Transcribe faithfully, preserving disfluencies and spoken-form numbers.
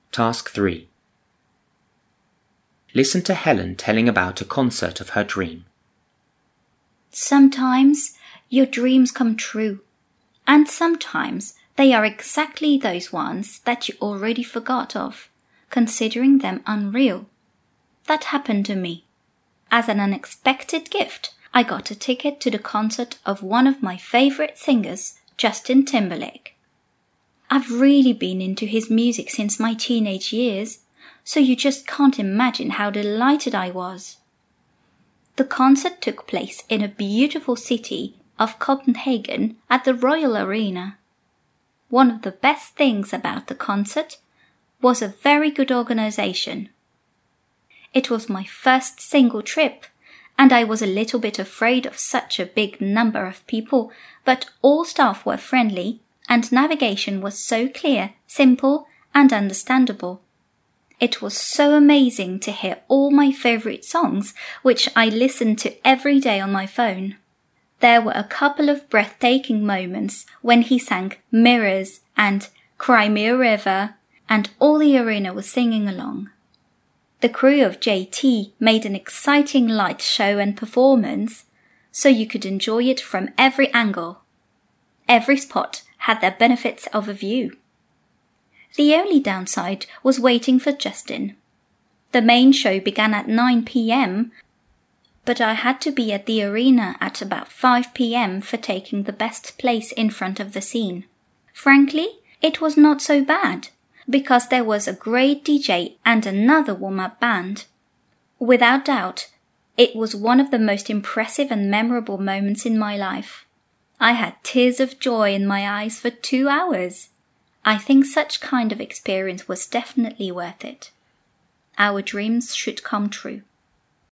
Task three. Listen to Helen telling about a concert of her dream. Sometimes your dreams come true, and sometimes they are exactly those ones that you already forgot of, considering them unreal. That happened to me. As an unexpected gift, I got a ticket to the concert of one of my favorite singers, Justin Timberlake. I've really been into his music since my teenage years, so you just can't imagine how delighted I was. The concert took place in a beautiful city of Copenhagen at the Royal Arena. One of the best things about the concert was a very good organization. It was my first single trip, and I was a little bit afraid of such a big number of people, but all staff were friendly, and navigation was so clear, simple, and understandable. It was so amazing to hear all my favorite songs, which I listened to every day on my phone. There were a couple of breathtaking moments when he sang Mirrors and Cry Me a River, and all the arena was singing along. The crew of J T made an exciting light show and performance, so you could enjoy it from every angle. Every spot had their benefits of a view. The only downside was waiting for Justin. The main show began at nine p.m, but I had to be at the arena at about five p.m. for taking the best place in front of the scene. Frankly, it was not so bad, because there was a great D J and another warm-up band. Without doubt, it was one of the most impressive and memorable moments in my life. I had tears of joy in my eyes for two hours. I think such kind of experience was definitely worth it. Our dreams should come true.